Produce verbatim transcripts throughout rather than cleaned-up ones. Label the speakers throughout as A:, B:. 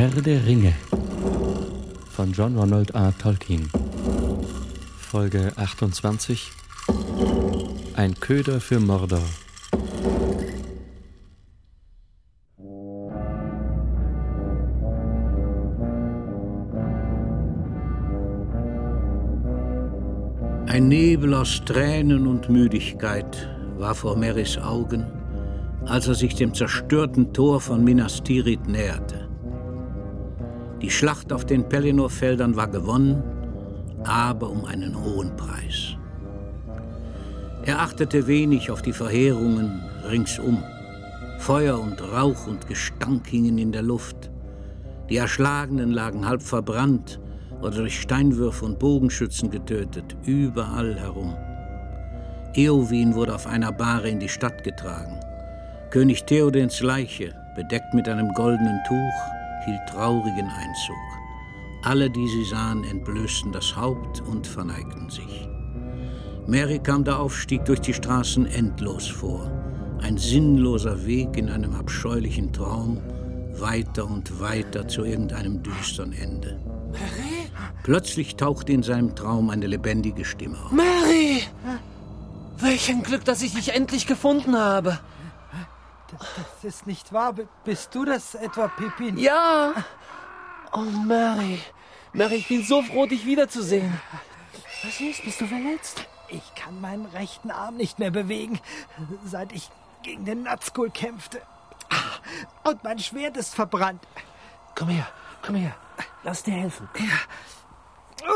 A: Herr der Ringe von John Ronald R. Tolkien. Folge achtundzwanzig. Ein Köder für Mordor.
B: Ein Nebel aus Tränen und Müdigkeit war vor Merrys Augen, als er sich dem zerstörten Tor von Minas Tirith näherte. Die Schlacht auf den Pelennor-Feldern war gewonnen, aber um einen hohen Preis. Er achtete wenig auf die Verheerungen ringsum. Feuer und Rauch und Gestank hingen in der Luft. Die Erschlagenen lagen halb verbrannt oder durch Steinwürfe und Bogenschützen getötet, überall herum. Éowyn wurde auf einer Bahre in die Stadt getragen. König Theodens Leiche, bedeckt mit einem goldenen Tuch, hielt traurigen Einzug. Alle, die sie sahen, entblößten das Haupt und verneigten sich. Merry kam der Aufstieg durch die Straßen endlos vor. Ein sinnloser Weg in einem abscheulichen Traum, weiter und weiter zu irgendeinem düsteren Ende.
C: Merry?
B: Plötzlich tauchte in seinem Traum eine lebendige Stimme auf.
C: Merry! Welch ein Glück, dass ich dich endlich gefunden habe.
D: Das ist nicht wahr. Bist du das etwa, Pippin?
C: Ja! Oh, Merry. Merry, ich bin so froh, dich wiederzusehen. Was ist? Bist du verletzt?
D: Ich kann meinen rechten Arm nicht mehr bewegen, seit ich gegen den Nazgul kämpfte. Und mein Schwert ist verbrannt.
C: Komm her, komm her. Lass dir helfen.
D: Ja.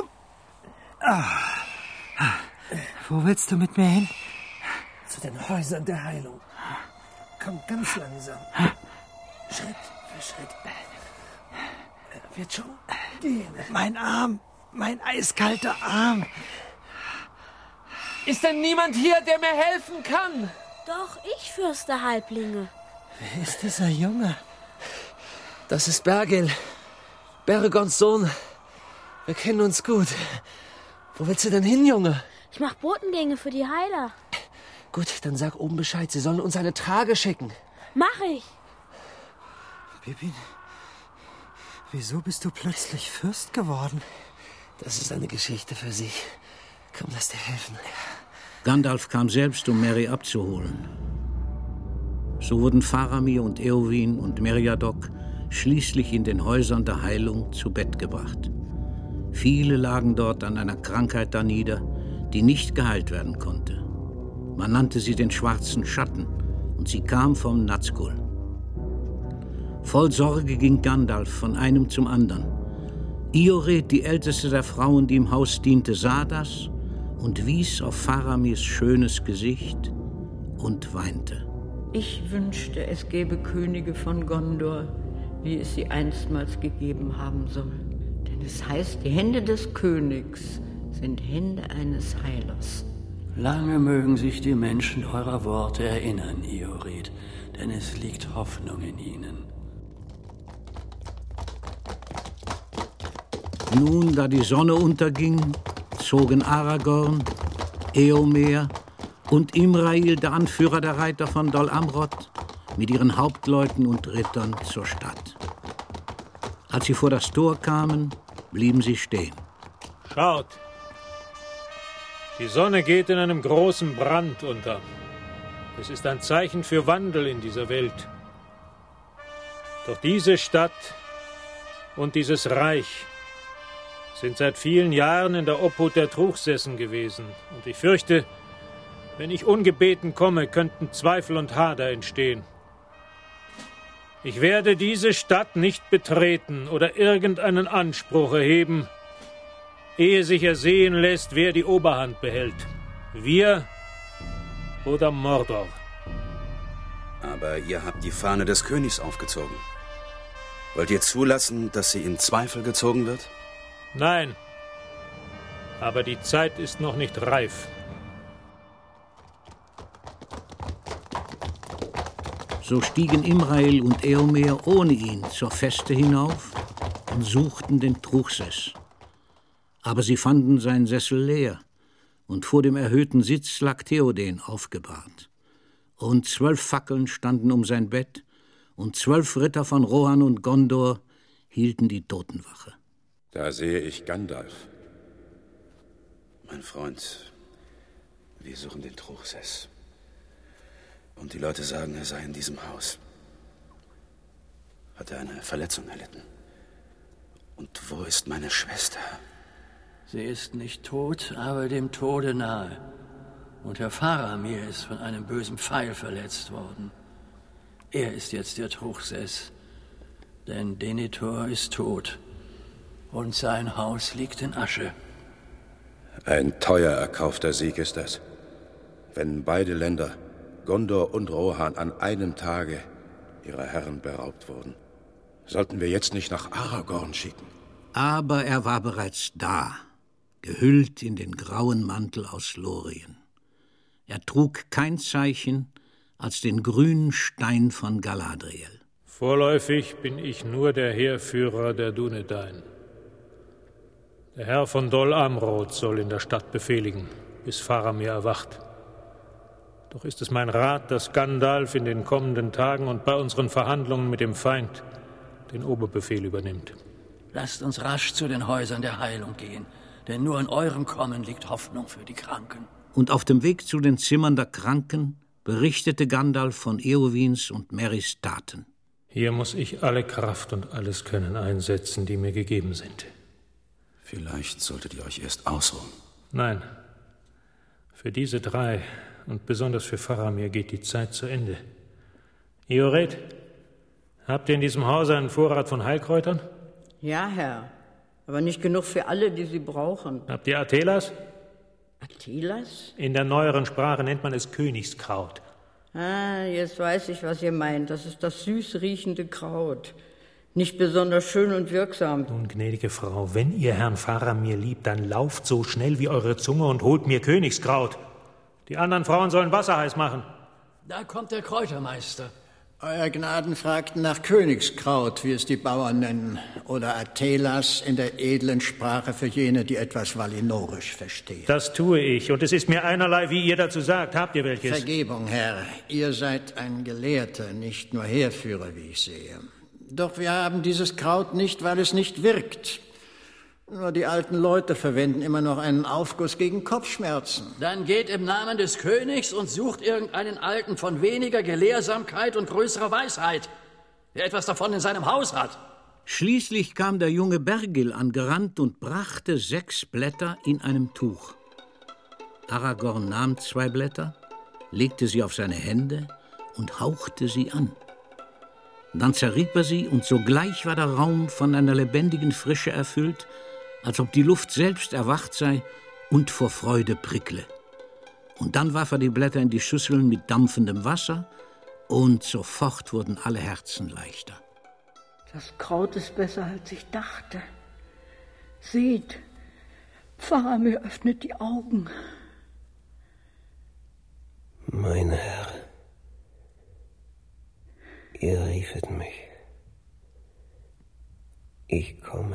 D: Ah. Wo willst du mit mir hin?
C: Zu den Häusern der Heilung.
D: Komm ganz langsam.
C: Schritt für Schritt. Wird schon gehen.
D: Mein Arm, mein eiskalter Arm.
C: Ist denn niemand hier, der mir helfen kann?
E: Doch, ich, Fürster Halblinge.
D: Wer ist dieser Junge?
C: Das ist Bergil, Beregons Sohn. Wir kennen uns gut. Wo willst du denn hin, Junge?
E: Ich mach Botengänge für die Heiler.
C: Gut, dann sag oben Bescheid. Sie sollen uns eine Trage schicken.
E: Mach ich.
D: Pippin, wieso bist du plötzlich Fürst geworden?
C: Das ist eine Geschichte für sich. Komm, lass dir helfen.
B: Gandalf kam selbst, um Merry abzuholen. So wurden Faramir und Éowyn und Meriadoc schließlich in den Häusern der Heilung zu Bett gebracht. Viele lagen dort an einer Krankheit danieder, die nicht geheilt werden konnte. Man nannte sie den schwarzen Schatten und sie kam vom Nazgul. Voll Sorge ging Gandalf von einem zum anderen. Iored, die älteste der Frauen, die im Haus diente, sah das und wies auf Faramirs schönes Gesicht und weinte.
F: Ich wünschte, es gäbe Könige von Gondor, wie es sie einstmals gegeben haben soll. Denn es heißt, die Hände des Königs sind Hände eines Heilers.
G: Lange mögen sich die Menschen eurer Worte erinnern, Iored, denn es liegt Hoffnung in ihnen.
B: Nun, da die Sonne unterging, zogen Aragorn, Éomer und Imrail, der Anführer der Reiter von Dol Amroth, mit ihren Hauptleuten und Rittern zur Stadt. Als sie vor das Tor kamen, blieben sie stehen.
H: Schaut! Die Sonne geht in einem großen Brand unter. Es ist ein Zeichen für Wandel in dieser Welt. Doch diese Stadt und dieses Reich sind seit vielen Jahren in der Obhut der Truchsessen gewesen. Und ich fürchte, wenn ich ungebeten komme, könnten Zweifel und Hader entstehen. Ich werde diese Stadt nicht betreten oder irgendeinen Anspruch erheben, ehe sich ersehen lässt, wer die Oberhand behält. Wir oder Mordor.
I: Aber ihr habt die Fahne des Königs aufgezogen. Wollt ihr zulassen, dass sie in Zweifel gezogen wird?
H: Nein, aber die Zeit ist noch nicht reif.
B: So stiegen Imrail und Éomer ohne ihn zur Feste hinauf und suchten den Truchsess. Aber sie fanden seinen Sessel leer, und vor dem erhöhten Sitz lag Theoden aufgebahrt. Und zwölf Fackeln standen um sein Bett, und zwölf Ritter von Rohan und Gondor hielten die Totenwache.
J: Da sehe ich Gandalf.
I: Mein Freund, wir suchen den Truchsess. Und die Leute sagen, er sei in diesem Haus. Hat er eine Verletzung erlitten? Und wo ist meine Schwester?
G: Sie ist nicht tot, aber dem Tode nahe. Und Herr Faramir ist von einem bösen Pfeil verletzt worden. Er ist jetzt der Truchsess, denn Denethor ist tot und sein Haus liegt in Asche.
J: Ein teuer erkaufter Sieg ist das. Wenn beide Länder, Gondor und Rohan, an einem Tage ihrer Herren beraubt wurden, sollten wir jetzt nicht nach Aragorn schicken.
B: Aber er war bereits da, gehüllt in den grauen Mantel aus Lorien. Er trug kein Zeichen als den grünen Stein von Galadriel.
H: Vorläufig bin ich nur der Heerführer der Dúnedain. Der Herr von Dol Amroth soll in der Stadt befehligen, bis Faramir erwacht. Doch ist es mein Rat, dass Gandalf in den kommenden Tagen und bei unseren Verhandlungen mit dem Feind den Oberbefehl übernimmt.
G: Lasst uns rasch zu den Häusern der Heilung gehen, denn nur in eurem Kommen liegt Hoffnung für die Kranken.
B: Und auf dem Weg zu den Zimmern der Kranken berichtete Gandalf von Eowins und Merrys Taten.
H: Hier muss ich alle Kraft und alles Können einsetzen, die mir gegeben sind.
I: Vielleicht solltet ihr euch erst ausruhen.
H: Nein, für diese drei und besonders für Faramir geht die Zeit zu Ende. Iored, habt ihr in diesem Haus einen Vorrat von Heilkräutern?
F: Ja, Herr, aber nicht genug für alle, die sie brauchen.
H: Habt ihr Atelas?
F: Atelas?
H: In der neueren Sprache nennt man es Königskraut.
F: Ah, jetzt weiß ich, was ihr meint. Das ist das süß riechende Kraut. Nicht besonders schön und wirksam.
H: Nun, gnädige Frau, wenn ihr Herrn Faramir liebt, dann lauft so schnell wie eure Zunge und holt mir Königskraut. Die anderen Frauen sollen Wasser heiß machen.
G: Da kommt der Kräutermeister.
K: Euer Gnaden fragten nach Königskraut, wie es die Bauern nennen, oder Atelas in der edlen Sprache für jene, die etwas Valinorisch verstehen.
H: Das tue ich, und es ist mir einerlei, wie ihr dazu sagt. Habt ihr welches?
K: Vergebung, Herr. Ihr seid ein Gelehrter, nicht nur Heerführer, wie ich sehe. Doch wir haben dieses Kraut nicht, weil es nicht wirkt. Nur die alten Leute verwenden immer noch einen Aufguss gegen Kopfschmerzen.
G: Dann geht im Namen des Königs und sucht irgendeinen Alten von weniger Gelehrsamkeit und größerer Weisheit, der etwas davon in seinem Haus hat.
B: Schließlich kam der junge Bergil angerannt und brachte sechs Blätter in einem Tuch. Aragorn nahm zwei Blätter, legte sie auf seine Hände und hauchte sie an. Dann zerrieb er sie, und sogleich war der Raum von einer lebendigen Frische erfüllt, als ob die Luft selbst erwacht sei und vor Freude prickle. Und dann warf er die Blätter in die Schüsseln mit dampfendem Wasser, und sofort wurden alle Herzen leichter.
F: Das Kraut ist besser, als ich dachte. Seht, Faramir öffnet die Augen.
L: Mein Herr, ihr riefet mich. Ich komme.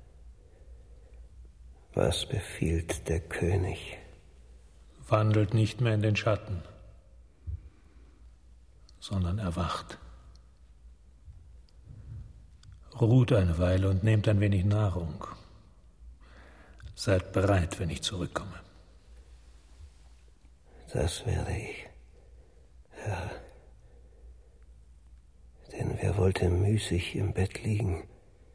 L: Was befiehlt der König?
H: Wandelt nicht mehr in den Schatten, sondern erwacht. Ruht eine Weile und nehmt ein wenig Nahrung. Seid bereit, wenn ich zurückkomme.
L: Das werde ich, Herr. Denn wer wollte müßig im Bett liegen,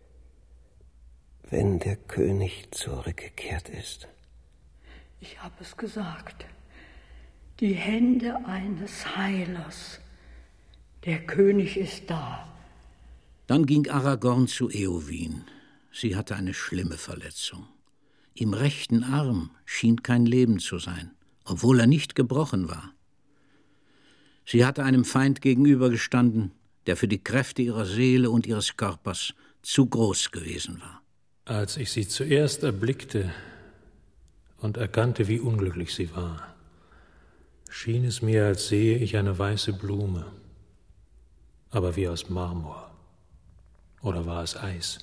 L: wenn der König zurückgekehrt ist?
F: Ich habe es gesagt. Die Hände eines Heilers. Der König ist da.
B: Dann ging Aragorn zu Eowyn. Sie hatte eine schlimme Verletzung. Im rechten Arm schien kein Leben zu sein, obwohl er nicht gebrochen war. Sie hatte einem Feind gegenübergestanden, der für die Kräfte ihrer Seele und ihres Körpers zu groß gewesen war.
H: Als ich sie zuerst erblickte und erkannte, wie unglücklich sie war, schien es mir, als sehe ich eine weiße Blume, aber wie aus Marmor. Oder war es Eis?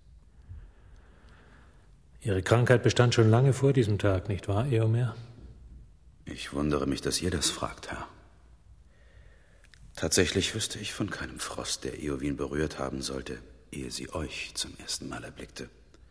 H: Ihre Krankheit bestand schon lange vor diesem Tag, nicht wahr, Eomer?
I: Ich wundere mich, dass ihr das fragt, Herr. Tatsächlich wüsste ich von keinem Frost, der Eowyn berührt haben sollte, ehe sie euch zum ersten Mal erblickte.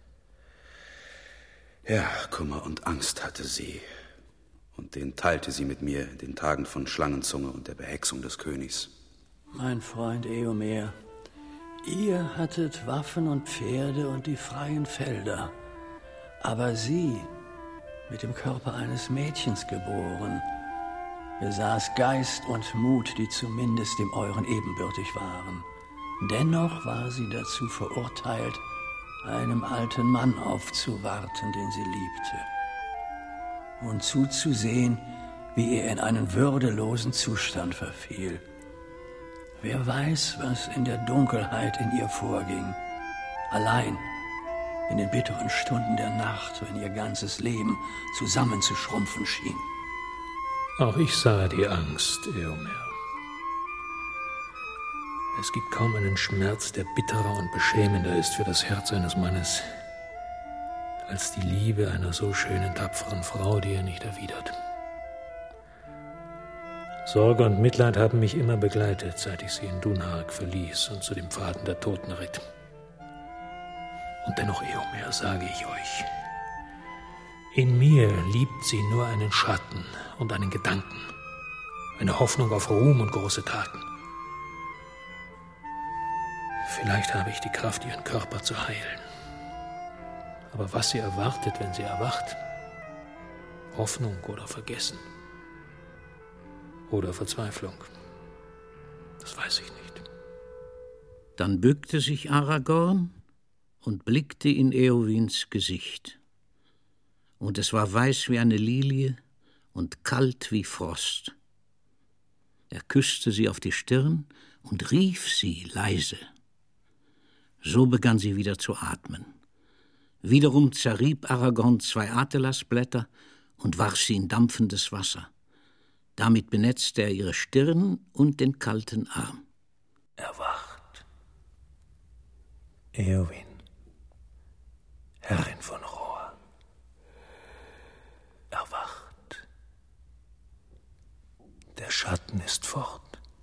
I: Ja, Kummer und Angst hatte sie, und den teilte sie mit mir in den Tagen von Schlangenzunge und der Behexung des Königs.
G: Mein Freund Eomer, ihr hattet Waffen und Pferde und die freien Felder, aber sie, mit dem Körper eines Mädchens geboren, besaß Geist und Mut, die zumindest dem euren ebenbürtig waren. Dennoch war sie dazu verurteilt, einem alten Mann aufzuwarten, den sie liebte, und zuzusehen, wie er in einen würdelosen Zustand verfiel. Wer weiß, was in der Dunkelheit in ihr vorging, allein in den bitteren Stunden der Nacht, wenn ihr ganzes Leben zusammenzuschrumpfen schien.
H: Auch ich sah die Angst, Eomer. Es gibt kaum einen Schmerz, der bitterer und beschämender ist für das Herz eines Mannes, als die Liebe einer so schönen, tapferen Frau, die er nicht erwidert. Sorge und Mitleid haben mich immer begleitet, seit ich sie in Dunhark verließ und zu den Pfaden der Toten ritt. Und dennoch, Eomer, sage ich euch, in mir liebt sie nur einen Schatten und einen Gedanken, eine Hoffnung auf Ruhm und große Taten. Vielleicht habe ich die Kraft, ihren Körper zu heilen. Aber was sie erwartet, wenn sie erwacht? Hoffnung oder Vergessen? Oder Verzweiflung? Das weiß ich nicht.
B: Dann bückte sich Aragorn und blickte in Éowyns Gesicht. Und es war weiß wie eine Lilie und kalt wie Frost. Er küsste sie auf die Stirn und rief sie leise. So begann sie wieder zu atmen. Wiederum zerrieb Aragorn zwei Atelasblätter und warf sie in dampfendes Wasser. Damit benetzte er ihre Stirn und den kalten Arm.
M: Erwacht. Éowyn, Herrin von Rohan. Erwacht. Der Schatten ist fort.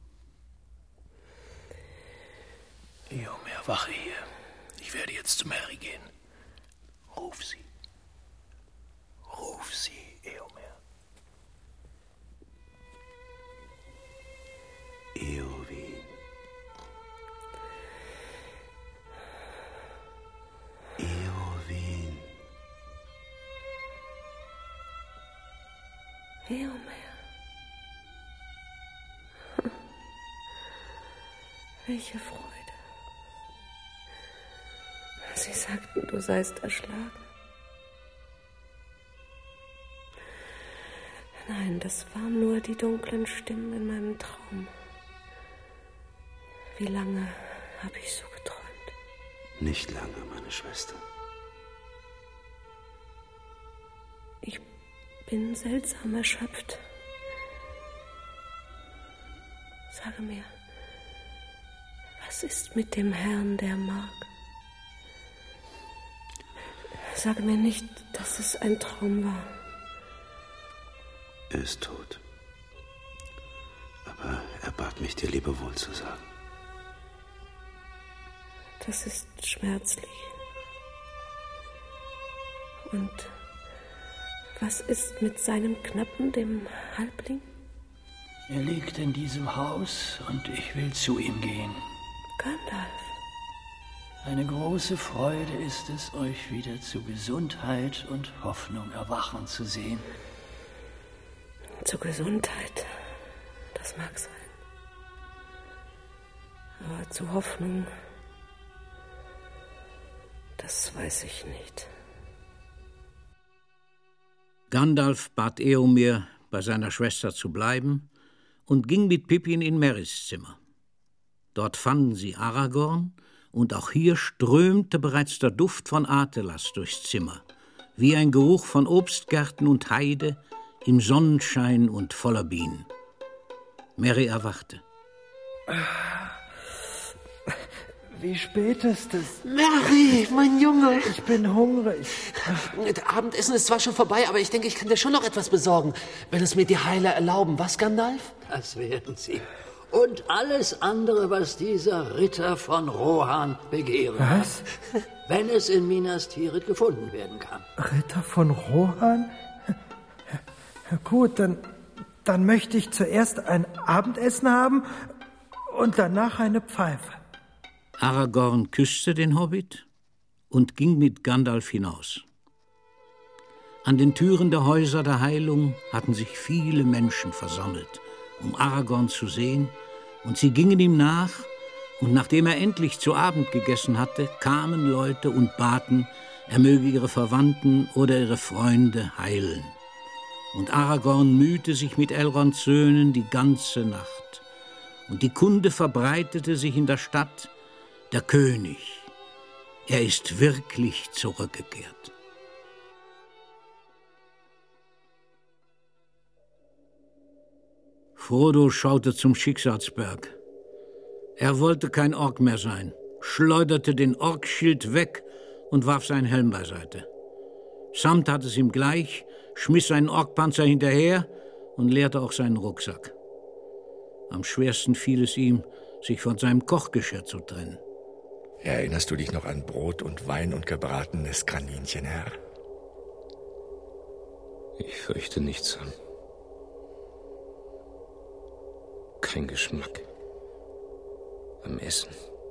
M: Eomer, wache hier. Ich werde jetzt zum Harry gehen. Ruf sie. Ruf sie, Eomer.
I: Éowyn. Éowyn.
N: Eomer. Welche Freude. Sie sagten, du seist erschlagen. Nein, das waren nur die dunklen Stimmen in meinem Traum. Wie lange habe ich so geträumt?
I: Nicht lange, meine Schwester.
N: Ich bin seltsam erschöpft. Sage mir, was ist mit dem Herrn, der mag? Sage mir nicht, dass es ein Traum war.
I: Er ist tot. Aber er bat mich, dir Lebewohl zu sagen.
N: Das ist schmerzlich. Und was ist mit seinem Knappen, dem Halbling?
G: Er liegt in diesem Haus und ich will zu ihm gehen.
N: Gandalf.
G: Eine große Freude ist es, euch wieder zu Gesundheit und Hoffnung erwachen zu sehen.
N: Zur Gesundheit, das mag sein. Aber zur Hoffnung, das weiß ich nicht.
B: Gandalf bat Éomer, bei seiner Schwester zu bleiben, und ging mit Pippin in Merrys Zimmer. Dort fanden sie Aragorn, und auch hier strömte bereits der Duft von Atelas durchs Zimmer, wie ein Geruch von Obstgärten und Heide im Sonnenschein und voller Bienen. Merry erwachte.
D: Wie spät ist es?
C: Merry, mein Junge.
D: Ich bin hungrig.
C: Das Abendessen ist zwar schon vorbei, aber ich denke, ich kann dir schon noch etwas besorgen, wenn es mir die Heiler erlauben. Was, Gandalf?
G: Das werden sie. und alles andere, was dieser Ritter von Rohan begehren
D: Was?
G: hat, wenn es in Minas Tirith gefunden werden kann.
D: Ritter von Rohan? Gut, dann, dann möchte ich zuerst ein Abendessen haben und danach eine Pfeife.
B: Aragorn küsste den Hobbit und ging mit Gandalf hinaus. An den Türen der Häuser der Heilung hatten sich viele Menschen versammelt, um Aragorn zu sehen, und sie gingen ihm nach, und nachdem er endlich zu Abend gegessen hatte, kamen Leute und baten, er möge ihre Verwandten oder ihre Freunde heilen. Und Aragorn mühte sich mit Elronds Söhnen die ganze Nacht. Und die Kunde verbreitete sich in der Stadt, der König, er ist wirklich zurückgekehrt. Frodo schaute zum Schicksalsberg. Er wollte kein Ork mehr sein, schleuderte den Orkschild weg und warf seinen Helm beiseite. Sam tat es ihm gleich, schmiss seinen Orkpanzer hinterher und leerte auch seinen Rucksack. Am schwersten fiel es ihm, sich von seinem Kochgeschirr zu trennen.
J: Erinnerst du dich noch an Brot und Wein und gebratenes Kaninchen, Herr?
A: Ich fürchte nicht, Sam. Kein Geschmack am Essen.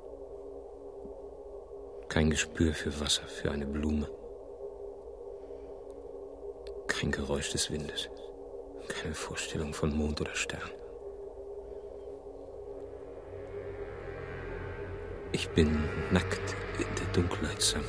A: Kein Gespür für Wasser, für eine Blume. Kein Geräusch des Windes. Keine Vorstellung von Mond oder Stern. Ich bin nackt in der Dunkelheit, Sam.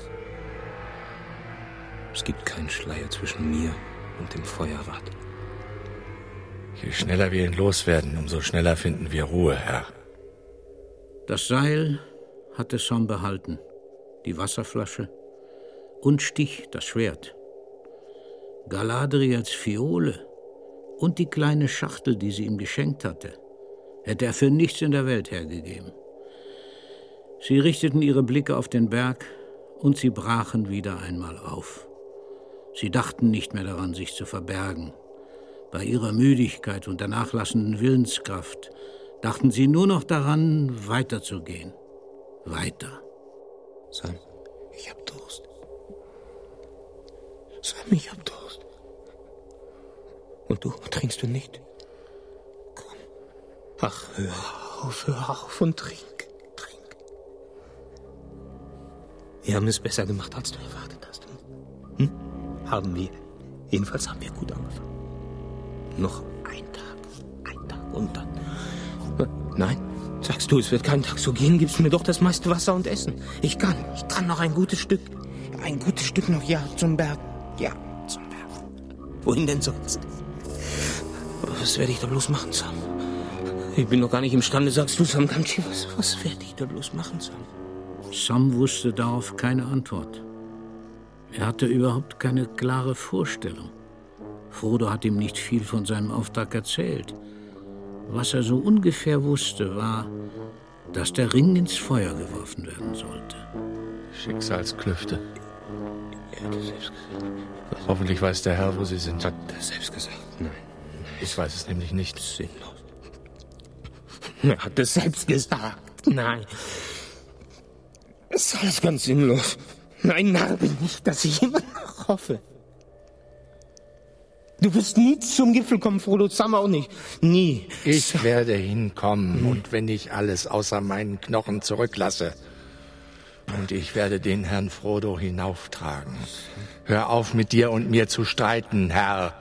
A: Es gibt keinen Schleier zwischen mir und dem Feuerrad.
J: Je schneller wir ihn loswerden, umso schneller finden wir Ruhe, Herr.
B: Das Seil hatte Sam behalten, die Wasserflasche und Stich, das Schwert. Galadriels Fiole und die kleine Schachtel, die sie ihm geschenkt hatte, hätte er für nichts in der Welt hergegeben. Sie richteten ihre Blicke auf den Berg und sie brachen wieder einmal auf. Sie dachten nicht mehr daran, sich zu verbergen. Bei ihrer Müdigkeit und der nachlassenden Willenskraft dachten sie nur noch daran, weiterzugehen. Weiter.
M: Sam, ich hab Durst. Sam, ich hab Durst. Und du, trinkst du nicht? Komm. Ach, hör auf, hör auf und trink, trink. Wir haben es besser gemacht, als du erwartet hast. Hm? Haben wir. Jedenfalls haben wir gut angefangen. Noch ein Tag, ein Tag und dann... Nein, sagst du, es wird kein Tag so gehen, gibst mir doch das meiste Wasser und Essen. Ich kann, ich kann noch ein gutes Stück. Ein gutes Stück noch, ja, zum Berg. Ja, zum Berg. Wohin denn sonst? Aber was werde ich da bloß machen, Sam? Ich bin noch gar nicht imstande, sagst du, Sam Gamgee, was, was werde ich da bloß machen, Sam?
B: Sam wusste darauf keine Antwort. Er hatte überhaupt keine klare Vorstellung. Frodo hat ihm nicht viel von seinem Auftrag erzählt. Was er so ungefähr wusste, war, dass der Ring ins Feuer geworfen werden sollte.
J: Schicksalsklüfte.
M: Er hat es selbst gesagt.
J: Hoffentlich weiß der Herr, wo sie sind.
M: Hat er selbst gesagt? Nein.
J: Ich weiß es nämlich nicht.
M: Sinnlos. Er hat es selbst gesagt. Nein. Es ist alles ganz sinnlos. Nein, Narr bin ich, dass ich immer noch hoffe. Du wirst nie zum Gipfel kommen, Frodo, Sam auch nicht. Nie.
J: Ich werde hinkommen, hm. und wenn ich alles außer meinen Knochen zurücklasse. Und ich werde den Herrn Frodo hinauftragen. Hör auf, mit dir und mir zu streiten, Herr.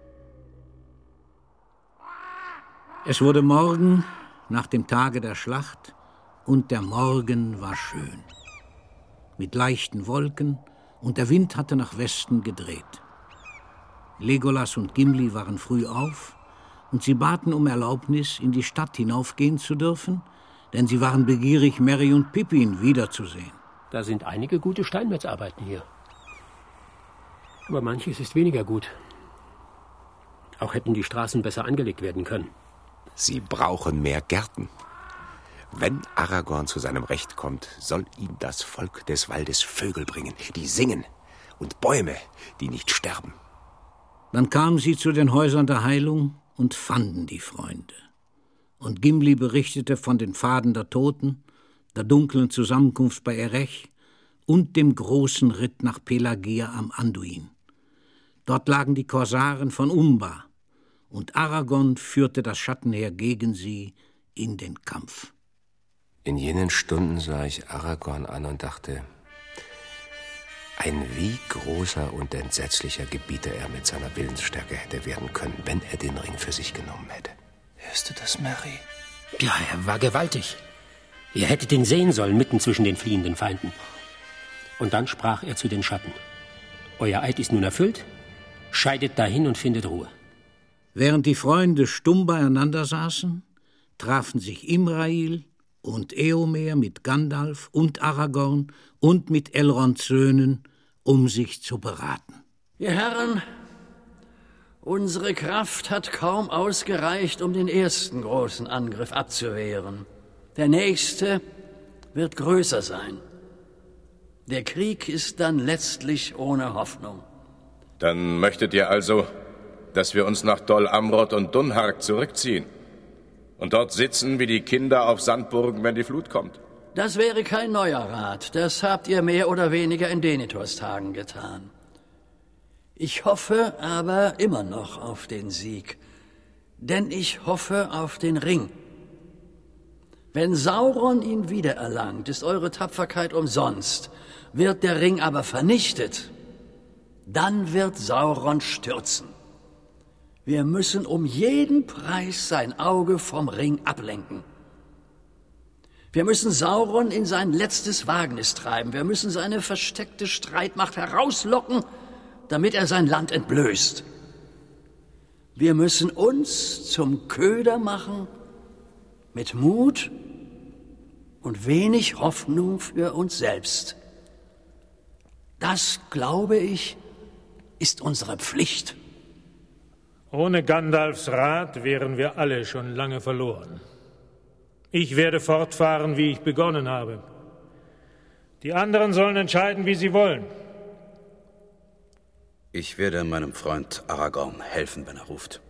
B: Es wurde Morgen nach dem Tage der Schlacht, und der Morgen war schön. Mit leichten Wolken, und der Wind hatte nach Westen gedreht. Legolas und Gimli waren früh auf, und sie baten um Erlaubnis, in die Stadt hinaufgehen zu dürfen, denn sie waren begierig, Merry und Pippin wiederzusehen.
O: Da sind einige gute Steinmetzarbeiten hier. Aber manches ist weniger gut. Auch hätten die Straßen besser angelegt werden können.
P: Sie brauchen mehr Gärten. Wenn Aragorn zu seinem Recht kommt, soll ihm das Volk des Waldes Vögel bringen, die singen, und Bäume, die nicht sterben.
B: Dann kamen sie zu den Häusern der Heilung und fanden die Freunde. und Gimli berichtete von den Pfaden der Toten, der dunklen Zusammenkunft bei Erech und dem großen Ritt nach Pelagia am Anduin. Dort lagen die Korsaren von Umbar, und Aragorn führte das Schattenheer gegen sie in den Kampf.
P: In jenen Stunden sah ich Aragorn an und dachte, ein wie großer und entsetzlicher Gebieter er mit seiner Willensstärke hätte werden können, wenn er den Ring für sich genommen hätte.
M: Hörst du das, Merry?
O: Ja, er war gewaltig. Ihr hättet ihn sehen sollen, mitten zwischen den fliehenden Feinden. Und dann sprach er zu den Schatten. Euer Eid ist nun erfüllt. Scheidet dahin und findet Ruhe.
B: Während die Freunde stumm beieinander saßen, trafen sich Imrail und Eomer mit Gandalf und Aragorn und mit Elronds Söhnen, um sich zu beraten.
G: Ihr Herren, unsere Kraft hat kaum ausgereicht, um den ersten großen Angriff abzuwehren. Der nächste wird größer sein. Der Krieg ist dann letztlich ohne Hoffnung.
J: Dann möchtet ihr also, dass wir uns nach Dol Amroth und Dunhark zurückziehen und dort sitzen wie die Kinder auf Sandburgen, wenn die Flut kommt?
G: Das wäre kein neuer Rat. Das habt ihr mehr oder weniger in Denethors Tagen getan. Ich hoffe aber immer noch auf den Sieg, denn ich hoffe auf den Ring. Wenn Sauron ihn wiedererlangt, ist eure Tapferkeit umsonst. Wird der Ring aber vernichtet, dann wird Sauron stürzen. Wir müssen um jeden Preis sein Auge vom Ring ablenken. Wir müssen Sauron in sein letztes Wagnis treiben. Wir müssen seine versteckte Streitmacht herauslocken, damit er sein Land entblößt. Wir müssen uns zum Köder machen mit Mut und wenig Hoffnung für uns selbst. Das, glaube ich, ist unsere Pflicht.
H: Ohne Gandalfs Rat wären wir alle schon lange verloren. Ich werde fortfahren, wie ich begonnen habe. Die anderen sollen entscheiden, wie sie wollen.
I: Ich werde meinem Freund Aragorn helfen, wenn er ruft.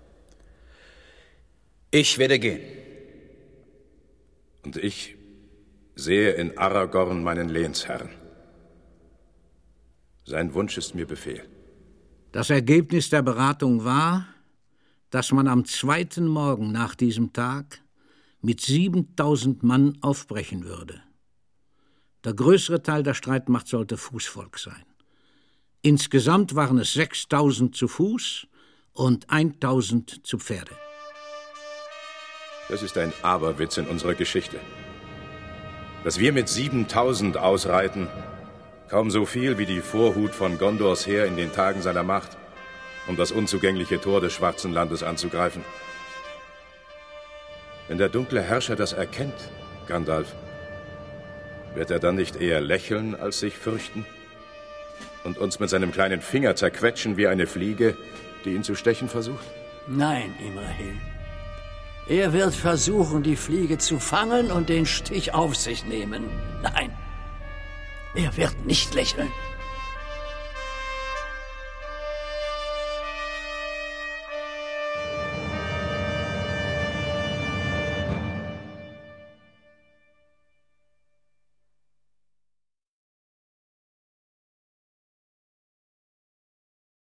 I: Ich werde gehen.
J: Und ich sehe in Aragorn meinen Lehnsherrn. Sein Wunsch ist mir Befehl.
B: Das Ergebnis der Beratung war, dass man am zweiten Morgen nach diesem Tag mit siebentausend Mann aufbrechen würde. Der größere Teil der Streitmacht sollte Fußvolk sein. Insgesamt waren es sechstausend zu Fuß und eintausend zu Pferde.
J: Das ist ein Aberwitz in unserer Geschichte. Dass wir mit siebentausend ausreiten, kaum so viel wie die Vorhut von Gondors Heer in den Tagen seiner Macht, um das unzugängliche Tor des Schwarzen Landes anzugreifen. Wenn der dunkle Herrscher das erkennt, Gandalf, wird er dann nicht eher lächeln, als sich fürchten und uns mit seinem kleinen Finger zerquetschen wie eine Fliege, die ihn zu stechen versucht?
G: Nein, Imrahil. Er wird versuchen, die Fliege zu fangen und den Stich auf sich nehmen. Nein, er wird nicht lächeln.